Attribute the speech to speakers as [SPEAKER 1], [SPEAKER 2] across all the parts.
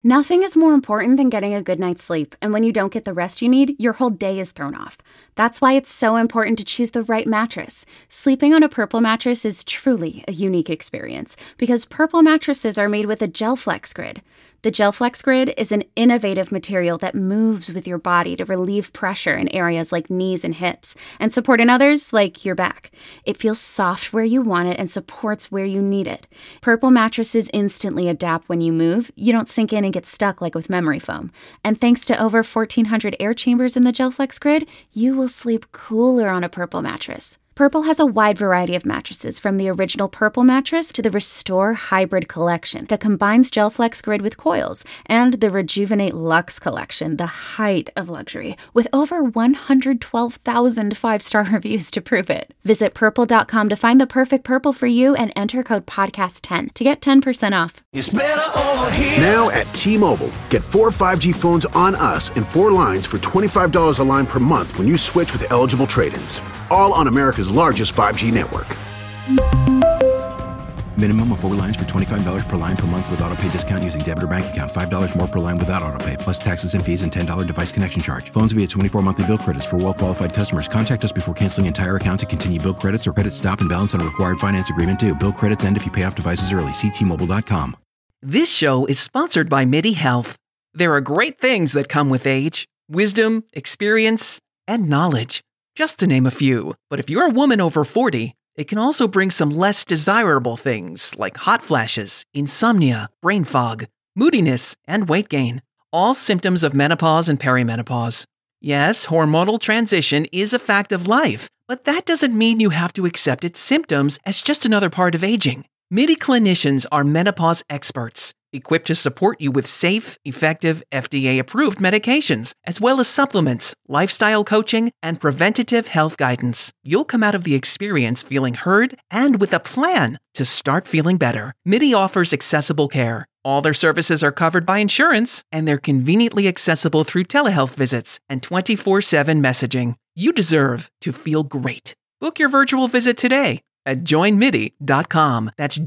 [SPEAKER 1] Nothing is more important than getting a good night's sleep, and when you don't get the rest you need, your whole day is thrown off. That's why it's so important to choose the right mattress. Sleeping on a Purple mattress is truly a unique experience because Purple mattresses are made with a GelFlex Grid. The GelFlex Grid is an innovative material that moves with your body to relieve pressure in areas like knees and hips and support in others like your back. It feels soft where you want it and supports where you need it. Purple mattresses instantly adapt when you move. You don't sink in and get stuck like with memory foam. And thanks to over 1,400 air chambers in the GelFlex Grid, you will sleep cooler on a Purple mattress. Purple has a wide variety of mattresses, from the original Purple mattress to the Restore Hybrid collection that combines GelFlex Grid with coils, and the Rejuvenate Luxe collection, the height of luxury, with over 112,000 five-star reviews to prove it. Visit purple.com to find the perfect Purple for you and enter code podcast10 to get 10% off.
[SPEAKER 2] It's better over here.
[SPEAKER 3] Now at T-Mobile, get 4 5G phones on us and 4 lines for $25 a line per month when you switch with eligible trade-ins. All on America's largest 5G network.
[SPEAKER 4] Minimum of 4 lines for $25 per line per month with autopay discount using debit or bank account. $5 more per line without autopay, plus taxes and fees and $10 device connection charge. Phones via 24 monthly bill credits for well-qualified customers. Contact us before canceling entire account to continue bill credits or credit stop and balance on a required finance agreement due. Bill credits end if you pay off devices early. See T-Mobile.com.
[SPEAKER 5] This show is sponsored by MIDI Health. There are great things that come with age: wisdom, experience, and knowledge, just to name a few. But if you're a woman over 40, it can also bring some less desirable things like hot flashes, insomnia, brain fog, moodiness, and weight gain. All symptoms of menopause and perimenopause. Yes, hormonal transition is a fact of life, but that doesn't mean you have to accept its symptoms as just another part of aging. MIDI clinicians are menopause experts, equipped to support you with safe, effective, FDA-approved medications, as well as supplements, lifestyle coaching, and preventative health guidance. You'll come out of the experience feeling heard and with a plan to start feeling better. MIDI offers accessible care. All their services are covered by insurance, and they're conveniently accessible through telehealth visits and 24/7 messaging. You deserve to feel great. Book your virtual visit today at joinmidi.com. That's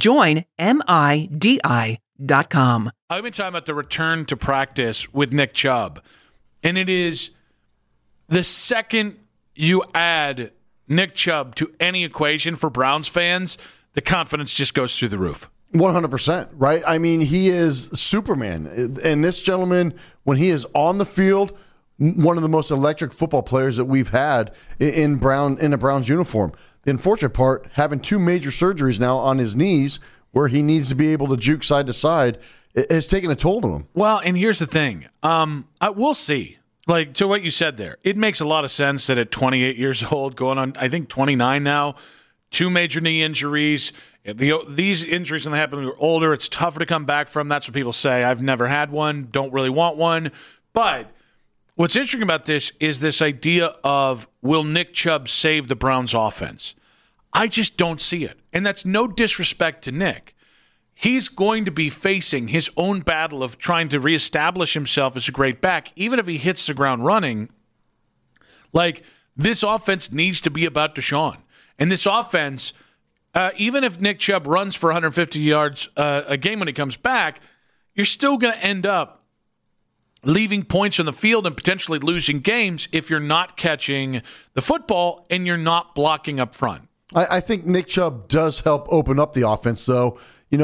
[SPEAKER 5] joinmidi.com.
[SPEAKER 6] I've been talking about the return to practice with Nick Chubb, and it is the second you add Nick Chubb to any equation for Browns fans, the confidence just goes through the roof.
[SPEAKER 7] 100%, right? I mean, he is Superman. And this gentleman, when he is on the field, one of the most electric football players that we've had in a Browns uniform. The unfortunate part, having 2 major surgeries now on his knees where he needs to be able to juke side to side, it has taken a toll to him.
[SPEAKER 6] Well, and here's the thing. We'll see. Like, to what you said there, it makes a lot of sense that at 28 years old, going on, I think, 29 now, 2 major knee injuries. These injuries, when they happen when you're older, it's tougher to come back from. That's what people say. I've never had one, don't really want one. But what's interesting about this is this idea of, will Nick Chubb save the Browns offense? I just don't see it. And that's no disrespect to Nick. He's going to be facing his own battle of trying to reestablish himself as a great back, even if he hits the ground running. Like, this offense needs to be about Deshaun. And this offense, even if Nick Chubb runs for 150 yards a game when he comes back, you're still going to end up leaving points on the field and potentially losing games if you're not catching the football and you're not blocking up front.
[SPEAKER 7] I think Nick Chubb does help open up the offense, though, in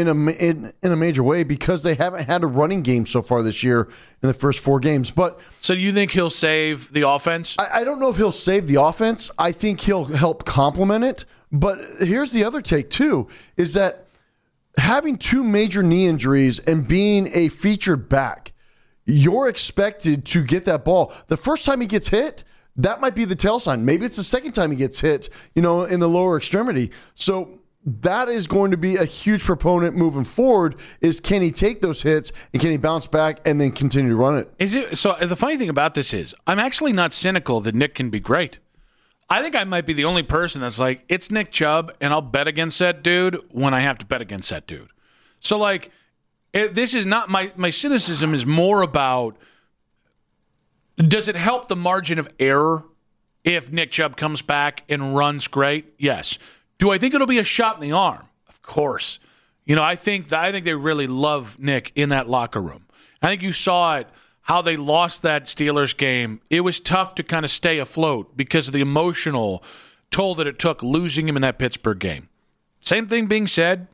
[SPEAKER 7] a major way, because they haven't had a running game so far this year in the first 4 games. But
[SPEAKER 6] so you think he'll save the offense?
[SPEAKER 7] I don't know if he'll save the offense. I think he'll help complement it. But here's the other take, too, is that having 2 major knee injuries and being a featured back, you're expected to get that ball. The first time he gets hit, that might be the tail sign. Maybe it's the second time he gets hit, in the lower extremity. So that is going to be a huge proponent moving forward, is can he take those hits and can he bounce back and then continue to run it?
[SPEAKER 6] So the funny thing about this is I'm actually not cynical that Nick can be great. I think I might be the only person that's like, it's Nick Chubb, and I'll bet against that dude when I have to bet against that dude. So, like, this is not my cynicism is more about, does it help the margin of error if Nick Chubb comes back and runs great? Yes. Do I think it'll be a shot in the arm? Of course. I think they really love Nick in that locker room. I think you saw it, how they lost that Steelers game. It was tough to kind of stay afloat because of the emotional toll that it took losing him in that Pittsburgh game. Same thing being said.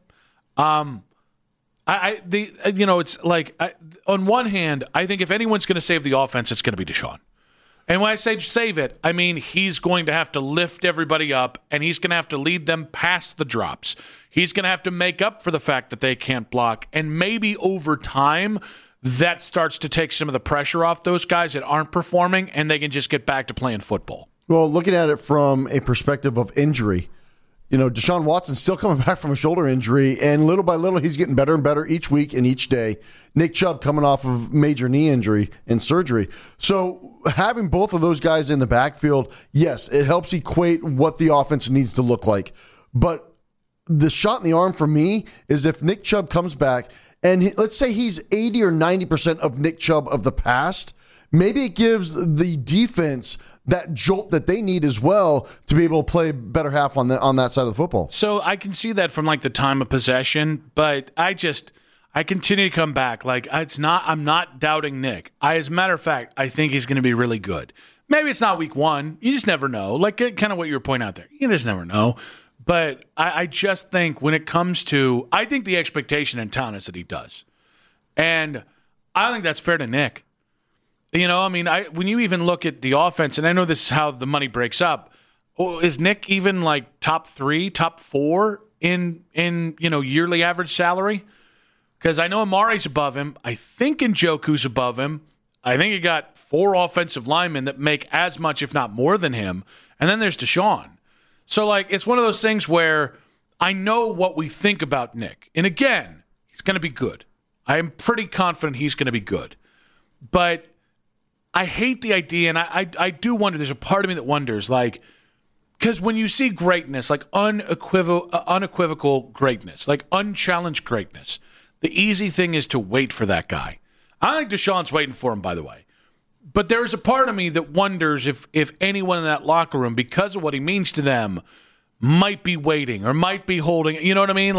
[SPEAKER 6] It's like, on one hand, I think if anyone's going to save the offense, it's going to be Deshaun. And when I say save it, I mean he's going to have to lift everybody up, and he's going to have to lead them past the drops. He's going to have to make up for the fact that they can't block, and maybe over time that starts to take some of the pressure off those guys that aren't performing, and they can just get back to playing football.
[SPEAKER 7] Well, looking at it from a perspective of injury, Deshaun Watson's still coming back from a shoulder injury, and little by little, he's getting better and better each week and each day. Nick Chubb coming off of major knee injury and surgery. So having both of those guys in the backfield, yes, it helps equate what the offense needs to look like. But the shot in the arm for me is if Nick Chubb comes back, and let's say he's 80 or 90% of Nick Chubb of the past, maybe it gives the defense that jolt that they need as well to be able to play better half on that side of the football.
[SPEAKER 6] So I can see that from like the time of possession, but I continue to come back. I'm not doubting Nick. As a matter of fact, I think he's going to be really good. Maybe it's not week one. You just never know. Like kind of what you were pointing out there. You just never know. But I just think when it comes to, I think the expectation in town is that he does. And I think that's fair to Nick. When you even look at the offense, and I know this is how the money breaks up, is Nick even like top 3, top 4 in yearly average salary? Because I know Amari's above him. I think Njoku's above him. I think you got 4 offensive linemen that make as much, if not more than him. And then there's Deshaun. So, it's one of those things where I know what we think about Nick. And again, he's going to be good. I am pretty confident he's going to be good. But I hate the idea, and I do wonder, there's a part of me that wonders, because when you see greatness, like unequivocal greatness, like unchallenged greatness, the easy thing is to wait for that guy. I think Deshaun's waiting for him, by the way. But there's a part of me that wonders if anyone in that locker room, because of what he means to them, might be waiting or might be holding. You know what I mean?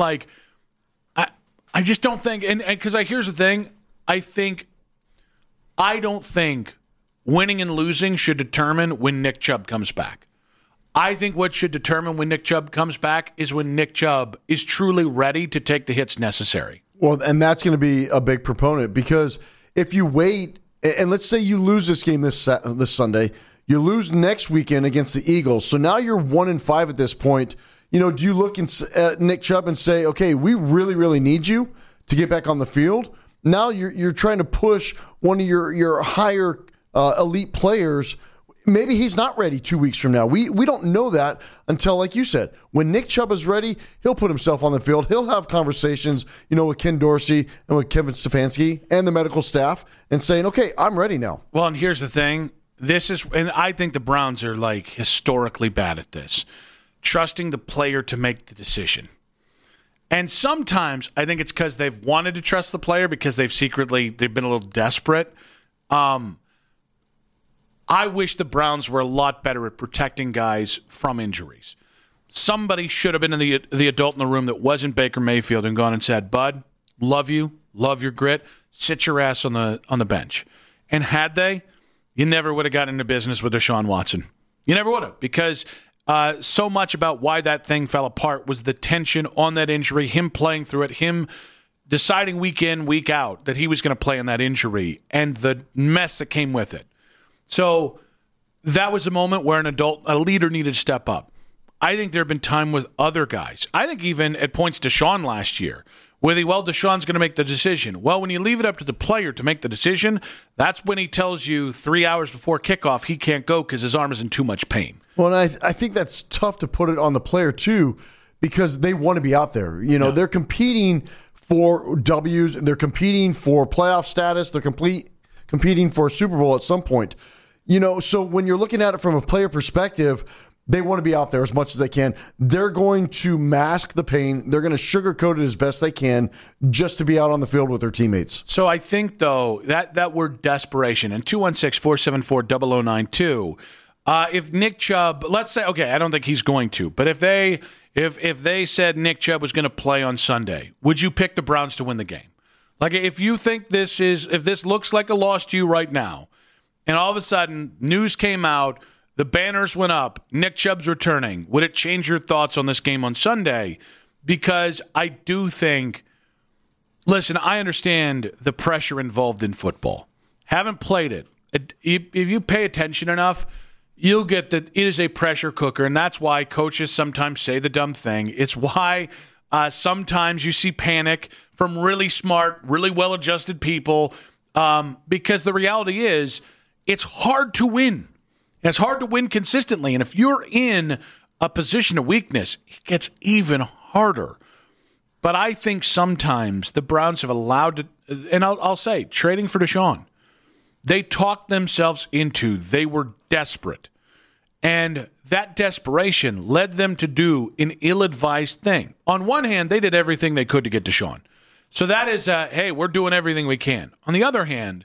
[SPEAKER 6] I just don't think, and because here's the thing, I don't think winning and losing should determine when Nick Chubb comes back. I think what should determine when Nick Chubb comes back is when Nick Chubb is truly ready to take the hits necessary.
[SPEAKER 7] Well, and that's going to be a big proponent, because if you wait, and let's say you lose this game this Sunday, you lose next weekend against the Eagles. So now you're 1-5 at this point. Do you look at Nick Chubb and say, okay, we really, really need you to get back on the field? Now you're trying to push one of your higher elite players. Maybe he's not ready 2 weeks from now. We don't know that until, like you said, when Nick Chubb is ready, he'll put himself on the field. He'll have conversations, with Ken Dorsey and with Kevin Stefanski and the medical staff and saying, okay, I'm ready now.
[SPEAKER 6] Well, and here's the thing. And I think the Browns are historically bad at this, trusting the player to make the decision. And sometimes I think it's because they've wanted to trust the player because they've been a little desperate. I wish the Browns were a lot better at protecting guys from injuries. Somebody should have been the adult in the room that wasn't Baker Mayfield and gone and said, "Bud, love you, love your grit, sit your ass on the bench." And had they, you never would have gotten into business with Deshaun Watson. You never would have, because so much about why that thing fell apart was the tension on that injury, him playing through it, him deciding week in, week out that he was going to play in that injury, and the mess that came with it. So that was a moment where a leader needed to step up. I think there have been time with other guys. I think even at points Deshaun last year, where Deshaun's going to make the decision. Well, when you leave it up to the player to make the decision, that's when he tells you 3 hours before kickoff he can't go because his arm is in too much pain.
[SPEAKER 7] Well, and I think that's tough to put it on the player too, because they want to be out there. They're competing for W's. They're competing for playoff status. They're competing for a Super Bowl at some point. So when you're looking at it from a player perspective, they want to be out there as much as they can. They're going to mask the pain. They're going to sugarcoat it as best they can just to be out on the field with their teammates.
[SPEAKER 6] So I think, though, that word desperation, and 216-474-0092, if Nick Chubb, let's say, okay, I don't think he's going to, but if they said Nick Chubb was going to play on Sunday, would you pick the Browns to win the game? Like, if you think if this looks like a loss to you right now, and all of a sudden news came out, the banners went up, Nick Chubb's returning, would it change your thoughts on this game on Sunday? Because I do think, listen, I understand the pressure involved in football. Haven't played it. If you pay attention enough, you'll get that it is a pressure cooker, and that's why coaches sometimes say the dumb thing. It's why sometimes you see panic from really smart, really well-adjusted people, because the reality is it's hard to win. It's hard to win consistently, and if you're in a position of weakness, it gets even harder. But I think sometimes the Browns have allowed, and I'll say, trading for Deshaun, they talked themselves into, they were desperate. And that desperation led them to do an ill-advised thing. On one hand, they did everything they could to get Deshaun. So that is, hey, we're doing everything we can. On the other hand,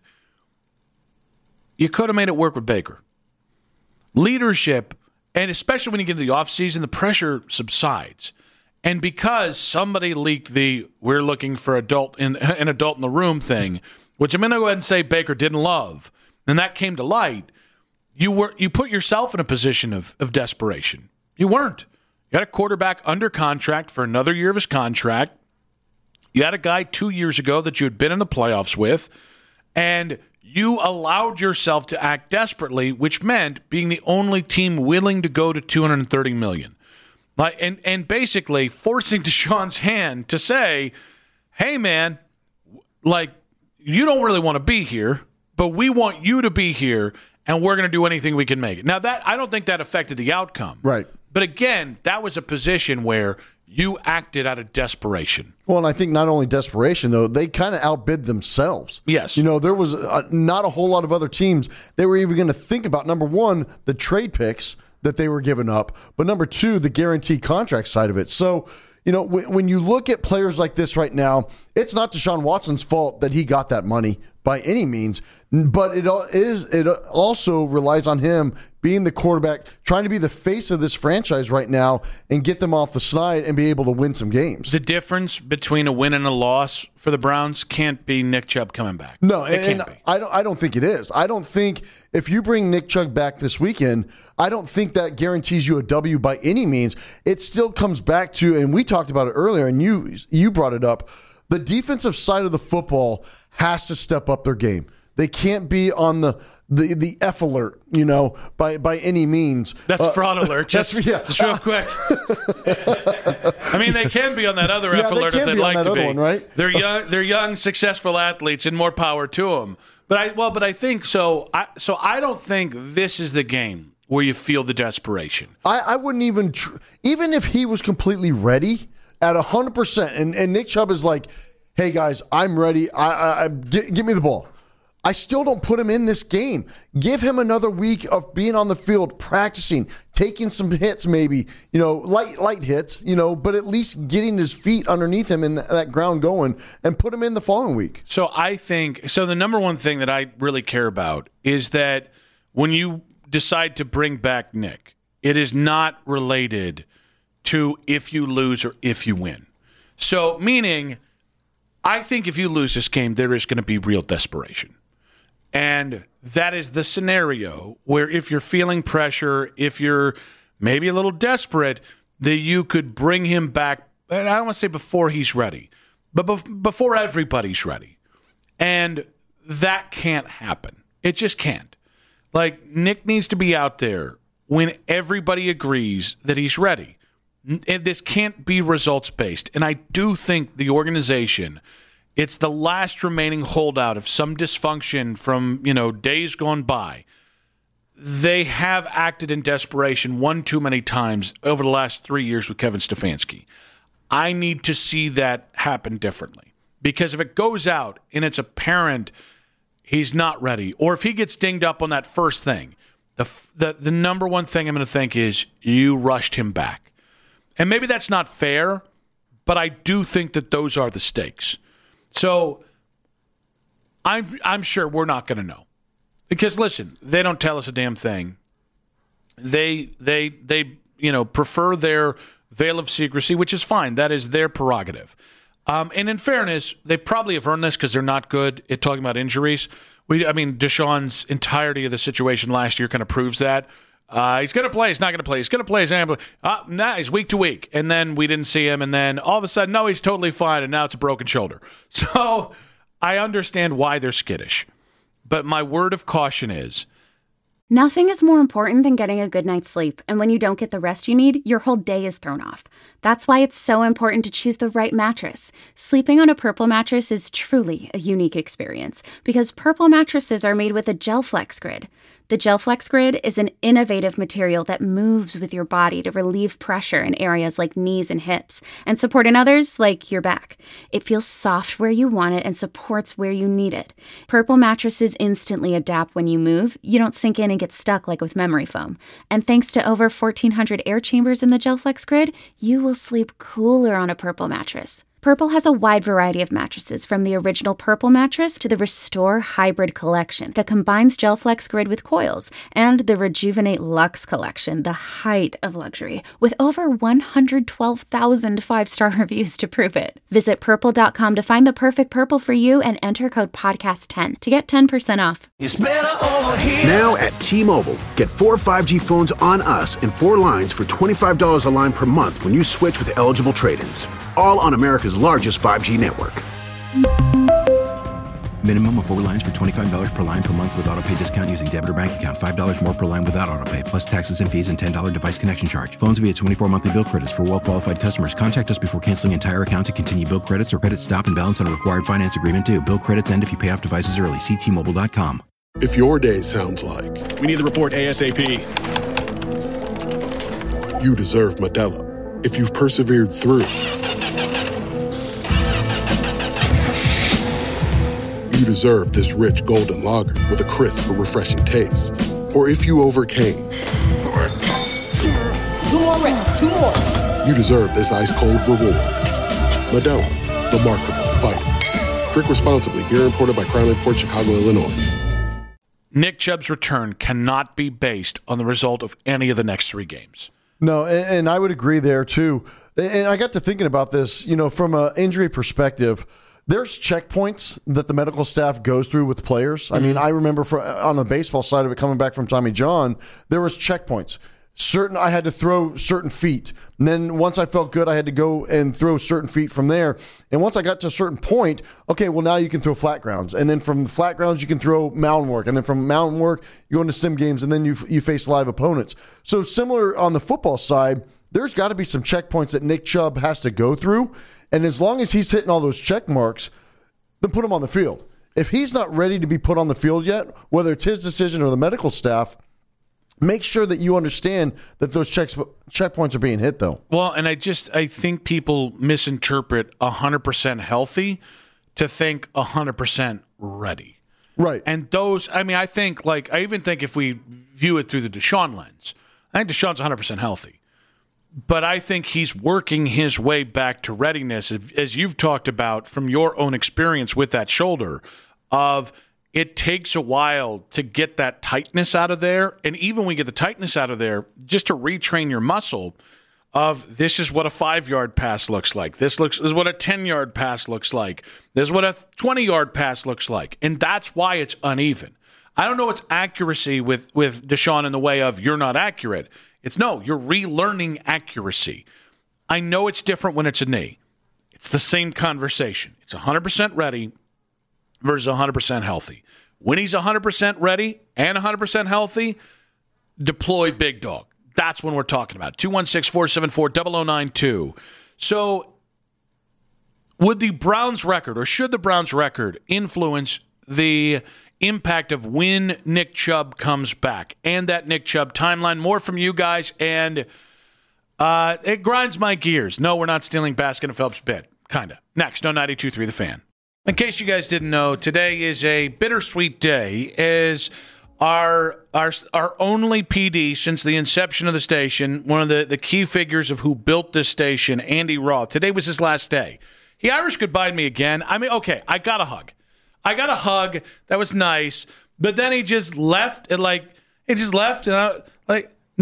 [SPEAKER 6] you could have made it work with Baker. Leadership, and especially when you get into the offseason, the pressure subsides. And because somebody leaked the we're looking for an adult in the room thing, which I'm going to go ahead and say Baker didn't love, and that came to light, you put yourself in a position of desperation. You weren't. You had a quarterback under contract for another year of his contract. You had a guy 2 years ago that you had been in the playoffs with, and you allowed yourself to act desperately, which meant being the only team willing to go to $230 million. And basically forcing Deshaun's hand to say, hey, man, like, you don't really want to be here, but we want you to be here, and we're going to do anything we can make it. Now, that I don't think that affected the outcome.
[SPEAKER 7] Right.
[SPEAKER 6] But again, that was a position where you acted out of desperation.
[SPEAKER 7] Well, and I think not only desperation, though, they kind of outbid themselves.
[SPEAKER 6] Yes.
[SPEAKER 7] You know, there was not a whole lot of other teams they were even going to think about, number one, the trade picks that they were giving up, but number two, the guaranteed contract side of it. So, you know, when you look at players like this right now, it's not Deshaun Watson's fault that he got that money by any means, but it also relies on him being the quarterback, trying to be the face of this franchise right now and get them off the slide and be able to win some games.
[SPEAKER 6] The difference between a win and a loss for the Browns can't be Nick Chubb coming back.
[SPEAKER 7] No,
[SPEAKER 6] it can't be.
[SPEAKER 7] I don't think it is. I don't think if you bring Nick Chubb back this weekend, I don't think that guarantees you a W by any means. It still comes back to, and we talked about it earlier, and you brought it up, the defensive side of the football has to step up their game. They can't be on the F alert, you know, by any means.
[SPEAKER 6] That's fraud alert. Just real quick. I mean, they can be on that other F alert if they'd like to be. One, right? They're young, successful athletes, and more power to them. But I think so. I don't think this is the game where you feel the desperation.
[SPEAKER 7] I wouldn't even even if he was completely ready at 100%, and Nick Chubb is like, hey guys, I'm ready. Give me the ball. I still don't put him in this game. Give him another week of being on the field, practicing, taking some hits, maybe, you know, light hits, you know, but at least getting his feet underneath him and that ground going, and put him in the following week.
[SPEAKER 6] So I think the number one thing that I really care about is that when you decide to bring back Nick, it is not related to if you lose or if you win. So meaning, I think if you lose this game, there is going to be real desperation. And that is the scenario where if you're feeling pressure, if you're maybe a little desperate, that you could bring him back, and I don't want to say before he's ready, but before everybody's ready. And that can't happen. It just can't. Like, Nick needs to be out there when everybody agrees that he's ready. And this can't be results-based. And I do think the organization, it's the last remaining holdout of some dysfunction from, you know, days gone by. They have acted in desperation one too many times over the last 3 years with Kevin Stefanski. I need to see that happen differently. Because if it goes out and it's apparent he's not ready, or if he gets dinged up on that first thing, the number one thing I'm going to think is you rushed him back. And maybe that's not fair, but I do think that those are the stakes. So I'm sure we're not going to know. Because listen, they don't tell us a damn thing. They prefer their veil of secrecy, which is fine. That is their prerogative. And in fairness, they probably have earned this because they're not good at talking about injuries. Deshaun's entirety of the situation last year kind of proves that. He's going to play. He's not going to play. He's going to play. He's not going to play. He's week to week. And then we didn't see him. And then all of a sudden, no, he's totally fine. And now it's a broken shoulder. So I understand why they're skittish. But my word of caution is,
[SPEAKER 1] nothing is more important than getting a good night's sleep, and when you don't get the rest you need, your whole day is thrown off. That's why it's so important to choose the right mattress. Sleeping on a Purple mattress is truly a unique experience because Purple mattresses are made with a GelFlex Grid. The GelFlex Grid is an innovative material that moves with your body to relieve pressure in areas like knees and hips and support in others like your back. It feels soft where you want it and supports where you need it. Purple mattresses instantly adapt when you move. You don't sink in and get stuck like with memory foam. And thanks to over 1,400 air chambers in the GelFlex Grid, you will sleep cooler on a Purple mattress. Purple has a wide variety of mattresses, from the original Purple mattress to the Restore Hybrid collection that combines GelFlex Grid with coils, and the Rejuvenate Luxe collection, the height of luxury, with over 112,000 five-star reviews to prove it. Visit Purple.com to find the perfect Purple for you and enter code podcast10 to get 10% off.
[SPEAKER 2] It's better over here.
[SPEAKER 3] Now at T-Mobile, get 4 5G phones on us and 4 lines for $25 a line per month when you switch with eligible trade-ins. All on America's largest 5G network.
[SPEAKER 4] Minimum of 4 lines for $25 per line per month with autopay discount using debit or bank account. $5 more per line without autopay, plus taxes and fees and $10 device connection charge. Phones via 24 monthly bill credits for well-qualified customers. Contact us before canceling entire account to continue bill credits or credit stop and balance on a required finance agreement due. Bill credits end if you pay off devices early. See T-Mobile.com.
[SPEAKER 8] If your day sounds like
[SPEAKER 9] we need the report ASAP,
[SPEAKER 8] you deserve Modelo. If you've persevered through, you deserve this rich golden lager with a crisp but refreshing taste. Or if you overcame.
[SPEAKER 10] 2 more reps, 2 more.
[SPEAKER 8] You deserve this ice-cold reward. Modelo, the Markable Fighter. Drink responsibly. Beer imported by Crown Imports, Chicago, Illinois.
[SPEAKER 6] Nick Chubb's return cannot be based on the result of any of the next 3 games.
[SPEAKER 7] No, and I would agree there too. And I got to thinking about this, from an injury perspective. There's checkpoints that the medical staff goes through with players. I mean, I remember on the baseball side of it, coming back from Tommy John, there was checkpoints. I had to throw certain feet. And then once I felt good, I had to go and throw certain feet from there. And once I got to a certain point, okay, well, now you can throw flat grounds. And then from the flat grounds, you can throw mountain work. And then from mountain work, you go into sim games, and then you face live opponents. So similar on the football side, there's got to be some checkpoints that Nick Chubb has to go through. And as long as he's hitting all those check marks, then put him on the field. If he's not ready to be put on the field yet, whether it's his decision or the medical staff, make sure that you understand that those checkpoints are being hit, though.
[SPEAKER 6] Well, and I think people misinterpret 100% healthy to think 100% ready.
[SPEAKER 7] Right.
[SPEAKER 6] And those, I even think if we view it through the Deshaun lens, I think Deshaun's 100% healthy. But I think he's working his way back to readiness, as you've talked about from your own experience with that shoulder, of it takes a while to get that tightness out of there. And even when we get the tightness out of there, just to retrain your muscle of this is what a 5-yard pass looks like. This is what a 10-yard pass looks like. This is what a 20-yard pass looks like. And that's why it's uneven. I don't know what's accuracy with Deshaun in the way of you're not accurate. You're relearning accuracy. I know it's different when it's a knee. It's the same conversation. It's 100% ready versus 100% healthy. When he's 100% ready and 100% healthy, deploy big dog. That's when we're talking about. 216-474-0092. So would the Browns record, or should the Browns record, influence the impact of when Nick Chubb comes back and that Nick Chubb timeline? More from you guys, and it grinds my gears. No, we're not stealing Baskin and Phelps' bit. Kind of. Next on 92.3 The Fan. In case you guys didn't know, today is a bittersweet day, as our only PD since the inception of the station, one of the key figures of who built this station, Andy Roth. Today was his last day. He Irish goodbye to me again. Okay, I got a hug. That was nice. But then he just left, and hey,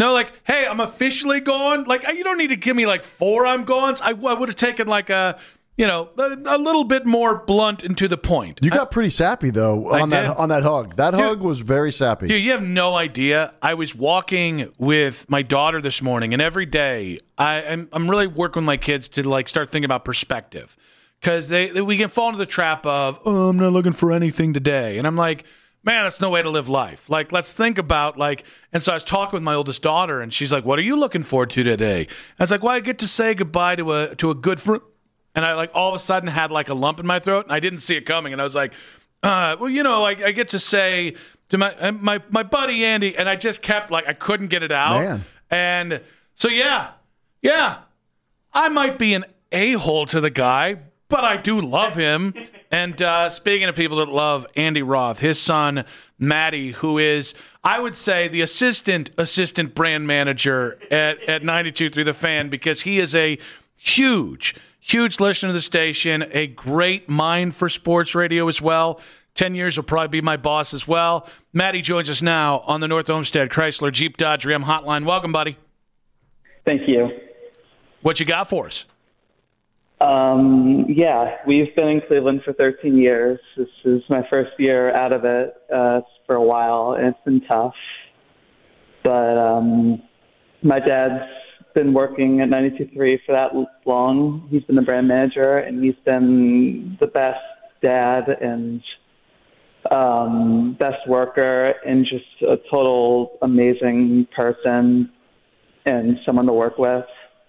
[SPEAKER 6] I'm officially gone. You don't need to give me 4 I'm gone. I would have taken a a little bit more blunt and to the point.
[SPEAKER 7] You got pretty sappy though on that hug. That hug was very sappy.
[SPEAKER 6] Dude, you have no idea. I was walking with my daughter this morning, and every day I'm really working with my kids to like start thinking about perspective, because we can fall into the trap of, oh, I'm not looking for anything today, and I'm like, man, that's no way to live life. Like, let's think about and so I was talking with my oldest daughter, and she's like, what are you looking forward to today? And I was like, well, I get to say goodbye to a good friend. And I all of a sudden had like a lump in my throat, and I didn't see it coming. And I was like, I get to say to my buddy Andy, and I just kept I couldn't get it out.
[SPEAKER 7] Man.
[SPEAKER 6] And so yeah, I might be an a-hole to the guy, but I do love him. And speaking of people that love Andy Roth, his son Matty, who is, I would say, the assistant brand manager at 92.3 The Fan, because he is a huge listener to the station, a great mind for sports radio as well. 10 years will probably be my boss as well. Matty joins us now on the North Olmsted Chrysler Jeep Dodge Ram Hotline. Welcome, buddy.
[SPEAKER 2] Thank you.
[SPEAKER 6] What you got for us?
[SPEAKER 2] We've been in Cleveland for 13 years. This is my first year out of it for a while, and it's been tough. But my dad's been working at 92.3 for that long. He's been the brand manager, and he's been the best dad and best worker, and just a total amazing person and someone to work with.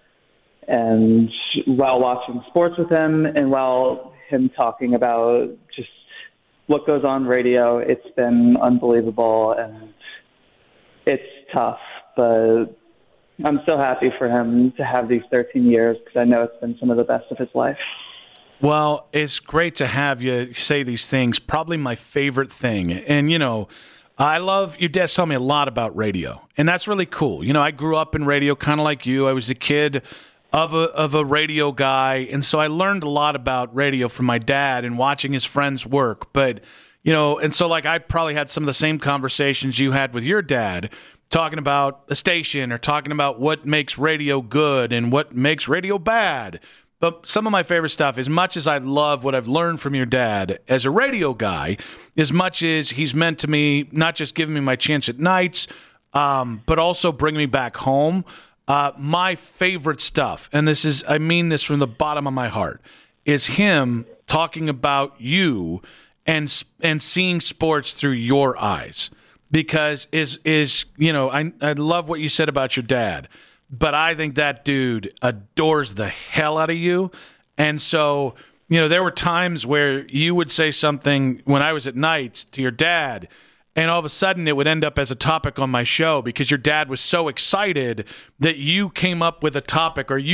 [SPEAKER 2] And while watching sports with him, and while him talking about just what goes on radio, it's been unbelievable, and it's tough, but I'm so happy for him to have these 13 years, because I know it's been some of the best of his life.
[SPEAKER 6] Well, it's great to have you say these things. Probably my favorite thing. And, I love, your dad's telling me a lot about radio, and that's really cool. I grew up in radio kind of like you. I was a kid of a radio guy, and so I learned a lot about radio from my dad and watching his friends work. But, and so I probably had some of the same conversations you had with your dad, talking about a station or talking about what makes radio good and what makes radio bad. But some of my favorite stuff, as much as I love what I've learned from your dad as a radio guy, as much as he's meant to me, not just giving me my chance at nights, but also bringing me back home. My favorite stuff, and I mean this from the bottom of my heart, is him talking about you and seeing sports through your eyes. Because I love what you said about your dad, but I think that dude adores the hell out of you. And so, there were times where you would say something when I was at nights to your dad, and all of a sudden it would end up as a topic on my show, because your dad was so excited that you came up with a topic, or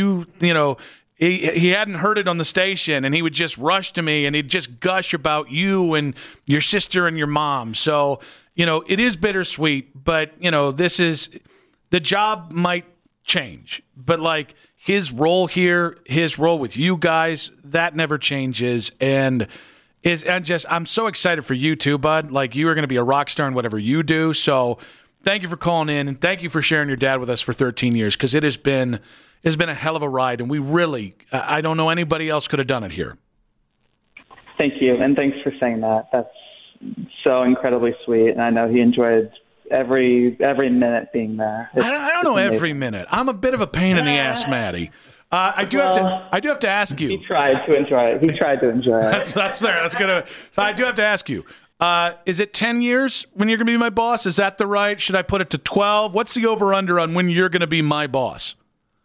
[SPEAKER 6] he hadn't heard it on the station, and he would just rush to me and he'd just gush about you and your sister and your mom. So, it is bittersweet, but, the job might change, but his role here, his role with you guys, that never changes. And I'm so excited for you too, bud. You are going to be a rock star in whatever you do. So thank you for calling in, and thank you for sharing your dad with us for 13 years, because it has been a hell of a ride, and we really, I don't know anybody else could have done it here.
[SPEAKER 2] Thank you, and thanks for saying that. That's so incredibly sweet, and I know he enjoyed every minute being there.
[SPEAKER 6] I don't know every minute. I'm a bit of a pain in the ass, Matty. I do have to ask you.
[SPEAKER 2] He tried to enjoy it.
[SPEAKER 6] That's fair. That's good. So I do have to ask you. Is it 10 years when you're going to be my boss? Is that the right? Should I put it to 12? What's the over/under on when you're going to be my boss?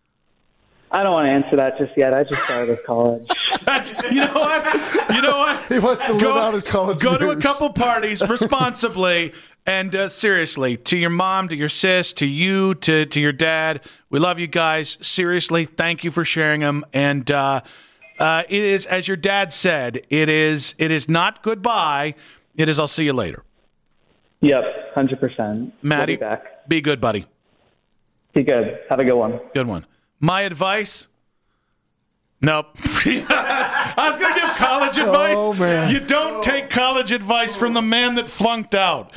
[SPEAKER 2] I don't want to answer that just yet. I just started college.
[SPEAKER 6] You know what?
[SPEAKER 7] He wants to live out his college
[SPEAKER 6] Go
[SPEAKER 7] years.
[SPEAKER 6] to a couple parties responsibly. And seriously, to your mom, to your sis, to you, to your dad, we love you guys. Seriously, thank you for sharing them. And it is, as your dad said, it is not goodbye. It is I'll see you later.
[SPEAKER 2] Yep, 100%.
[SPEAKER 6] Matty,
[SPEAKER 2] we'll be back.
[SPEAKER 6] Be good, buddy.
[SPEAKER 2] Be good. Have a good one.
[SPEAKER 6] Good one. My advice? Nope. I was going to give college advice.
[SPEAKER 7] Oh, man.
[SPEAKER 6] You don't take college advice from the man that flunked out.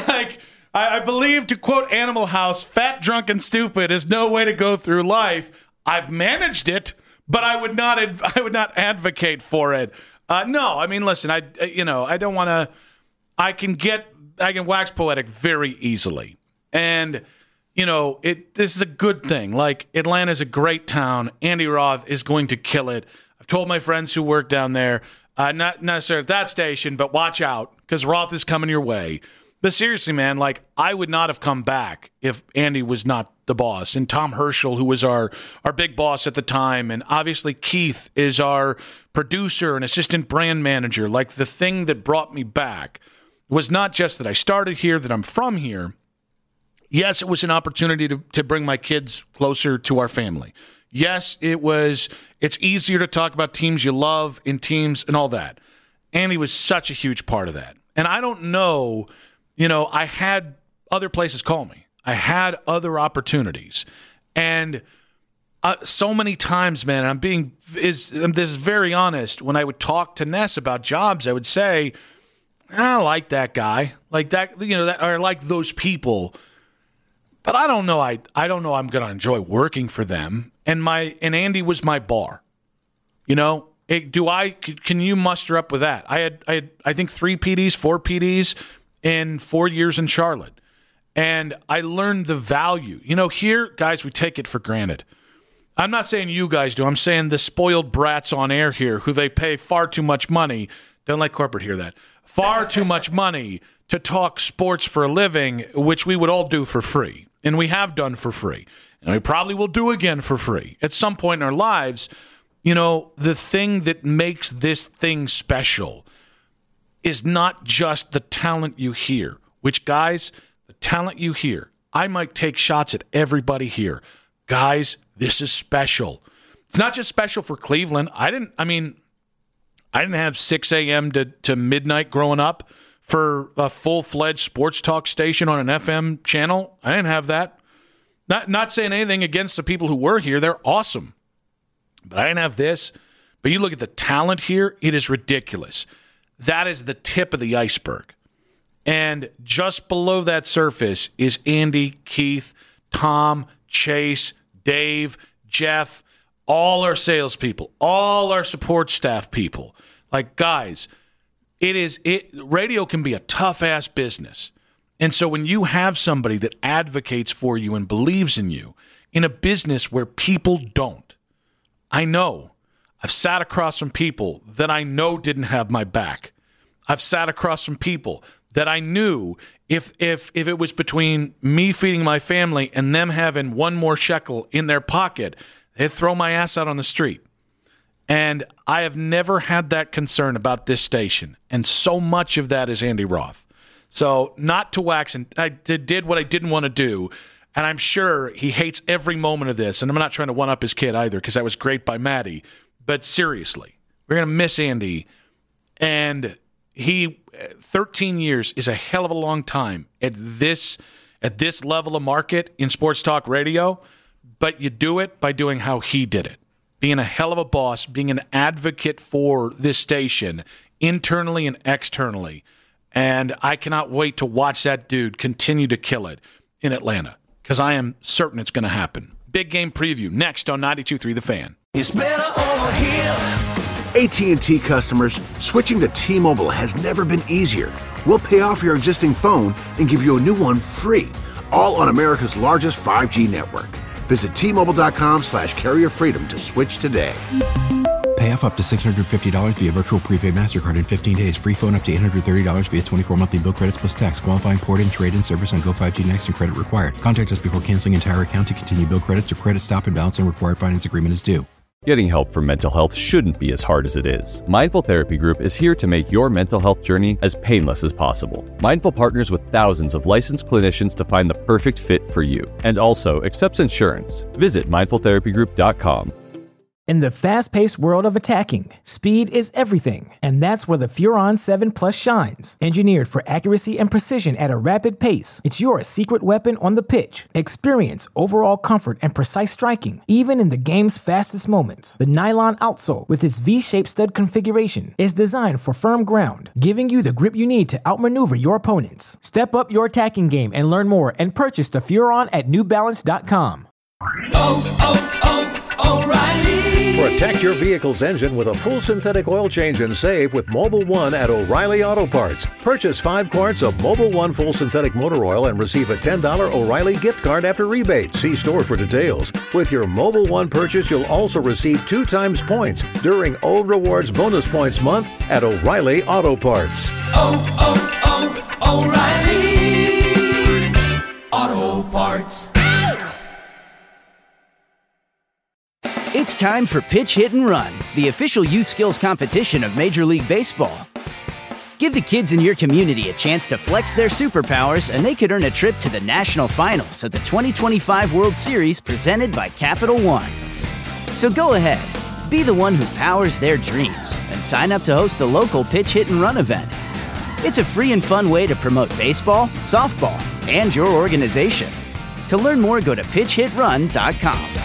[SPEAKER 6] I believe, to quote Animal House, fat, drunk, and stupid is no way to go through life. I've managed it, but I would not advocate for it. No, I mean, listen, I don't want to. I can wax poetic very easily, and this is a good thing. Like, Atlanta's a great town. Andy Roth is going to kill it. I've told my friends who work down there, not necessarily at that station, but watch out because Roth is coming your way. But seriously, man, like, I would not have come back if Andy was not the boss. And Tom Herschel, who was our big boss at the time, and obviously Keith is our producer and assistant brand manager. Like, the thing that brought me back was not just that I started here, that I'm from here. Yes, it was an opportunity to bring my kids closer to our family. Yes, it's easier to talk about teams you love in teams and all that. Andy was such a huge part of that. And I don't know, I had other places call me. I had other opportunities. And so many times, man, this is very honest, when I would talk to Ness about jobs, I would say, I like that guy. Like that, or I like those people. But I don't know. I don't know I'm going to enjoy working for them. And Andy was my bar. Can you muster up with that? I had I think 4 PDs in 4 years in Charlotte. And I learned the value. Here, guys, we take it for granted. I'm not saying you guys do. I'm saying the spoiled brats on air here who they pay far too much money. Don't let corporate hear that. Far too much money to talk sports for a living, which we would all do for free. And we have done for free. And we probably will do again for free. At some point in our lives, the thing that makes this thing special is not just the talent you hear, which, guys, the talent you hear, I might take shots at everybody here. Guys, this is special. It's not just special for Cleveland. I didn't have 6 a.m. to midnight growing up for a full-fledged sports talk station on an FM channel. I didn't have that. Not saying anything against the people who were here. They're awesome. But I didn't have this. But you look at the talent here, it is ridiculous. That is the tip of the iceberg. And just below that surface is Andy, Keith, Tom, Chase, Dave, Jeff, all our salespeople, all our support staff people. Like, guys, radio can be a tough-ass business. And so when you have somebody that advocates for you and believes in you in a business where people don't, I know. I've sat across from people that I know didn't have my back. I've sat across from people that I knew if it was between me feeding my family and them having one more shekel in their pocket, they'd throw my ass out on the street. And I have never had that concern about this station. And so much of that is Andy Roth. So not to wax, and I did what I didn't want to do. And I'm sure he hates every moment of this. And I'm not trying to one-up his kid either, because that was great by Maddie. But seriously, we're going to miss Andy. And 13 years is a hell of a long time at this level of market in sports talk radio. But you do it by doing how he did it. Being a hell of a boss, being an advocate for this station, internally and externally. And I cannot wait to watch that dude continue to kill it in Atlanta, because I am certain it's going to happen. Big game preview next on 92.3 The Fan.
[SPEAKER 11] It's better over here.
[SPEAKER 3] AT&T customers, switching to T-Mobile has never been easier. We'll pay off your existing phone and give you a new one free, all on America's largest 5G network. Visit T-Mobile.com/carrierfreedom to switch today.
[SPEAKER 4] Pay off up to $650 via virtual prepaid MasterCard in 15 days. Free phone up to $830 via 24 monthly bill credits plus tax. Qualifying port-in, trade-in service on Go 5G Next and credit required. Contact us before canceling entire account to continue bill credits or credit stop and balance and required finance agreement is due.
[SPEAKER 12] Getting help for mental health shouldn't be as hard as it is. Mindful Therapy Group is here to make your mental health journey as painless as possible. Mindful partners with thousands of licensed clinicians to find the perfect fit for you, and also accepts insurance. Visit mindfultherapygroup.com.
[SPEAKER 13] In the fast-paced world of attacking, speed is everything, and that's where the Furon 7 Plus shines. Engineered for accuracy and precision at a rapid pace, it's your secret weapon on the pitch. Experience overall comfort and precise striking, even in the game's fastest moments. The nylon outsole, with its V-shaped stud configuration, is designed for firm ground, giving you the grip you need to outmaneuver your opponents. Step up your attacking game and learn more and purchase the Furon at NewBalance.com.
[SPEAKER 11] O'Reilly
[SPEAKER 14] Protect your vehicle's engine with a full synthetic oil change and save with Mobil 1 at O'Reilly Auto Parts. Purchase 5 quarts of Mobil 1 full synthetic motor oil and receive a $10 O'Reilly gift card after rebate. See store for details. With your Mobil 1 purchase, you'll also receive 2 times points during O Rewards Bonus Points Month at O'Reilly Auto Parts.
[SPEAKER 11] O'Reilly Auto Parts.
[SPEAKER 15] It's time for Pitch, Hit, and Run, the official youth skills competition of Major League Baseball. Give the kids in your community a chance to flex their superpowers, and they could earn a trip to the national finals of the 2025 World Series presented by Capital One. So go ahead, be the one who powers their dreams, and sign up to host the local Pitch, Hit, and Run event. It's a free and fun way to promote baseball, softball, and your organization. To learn more, go to pitchhitrun.com.